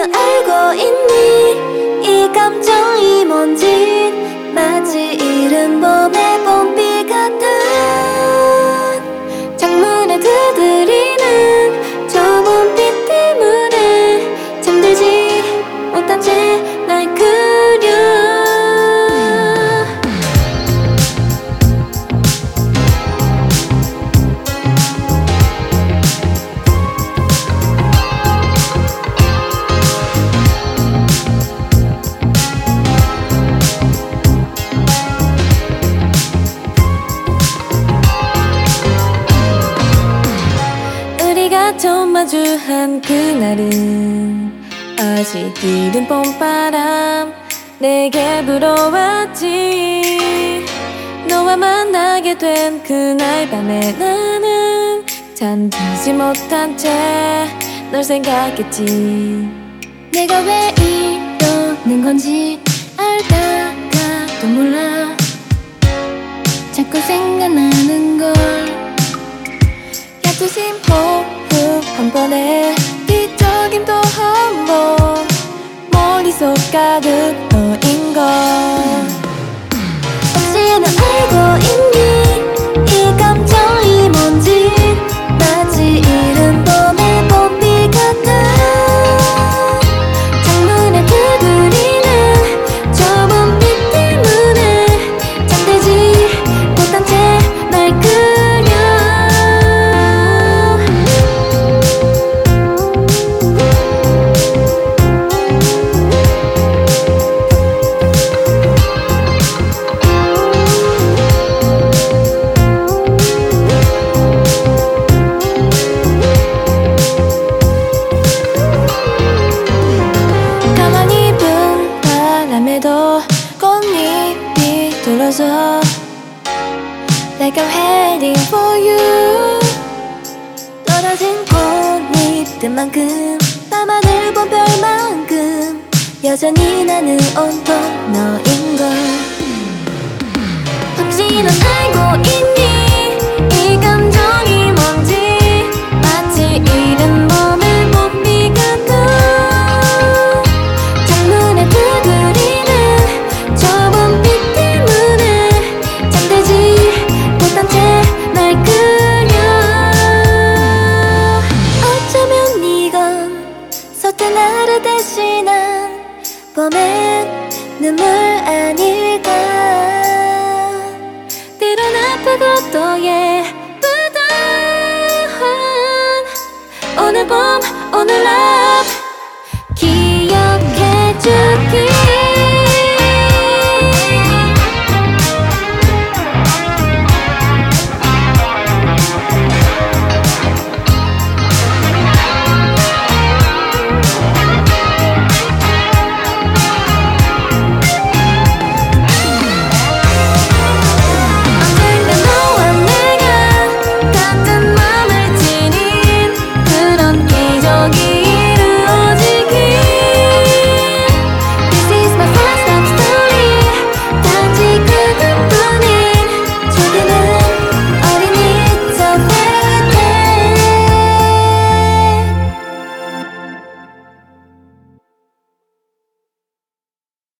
넌 알고 있니 이 감정이 뭔지. 마치 이른 봄의 봄비 같은 창문에 두드리는 저 봄빛 때문에 잠들지 못한 채 날 그려. 처음 마주한 그날은 아직 이른 봄바람 내게 불어왔지. 너와 만나게 된 그날 밤에 나는 잠들지 못한 채 널 생각했지. 내가 왜 이러는 건지 알다가도 몰라. 자꾸 생각나는 걸. 약조심 호흡 한 번에 뒤척임도 한 번. 머릿속 가득 너인 걸. 혹시 넌 알고 있니 이 감정이 뭔지. 마치 이른 봄의 봄비 같은 창문에 두드리는 저 봄빛 때문에 잠들지 못한 채 날 그려. 바람에도 꽃잎이 돌아서 Like I'm waiting for you. 떨어진 꽃잎들만큼 밤하늘 본 별만큼 여전히 나는 온통 너인걸. 혹시 넌 알고 있니 이 감정이 뭔지. 마치 이른 봄의 봄비 같은 창문에 두드리는 저 봄빛 때문에 잠들지 못한 채 날 그려. 어쩌면 이건 서툰 하루 대신한 봄의 눈물 아닐까. 때론 아프고 또 예쁘던 오늘 봄 오늘 낮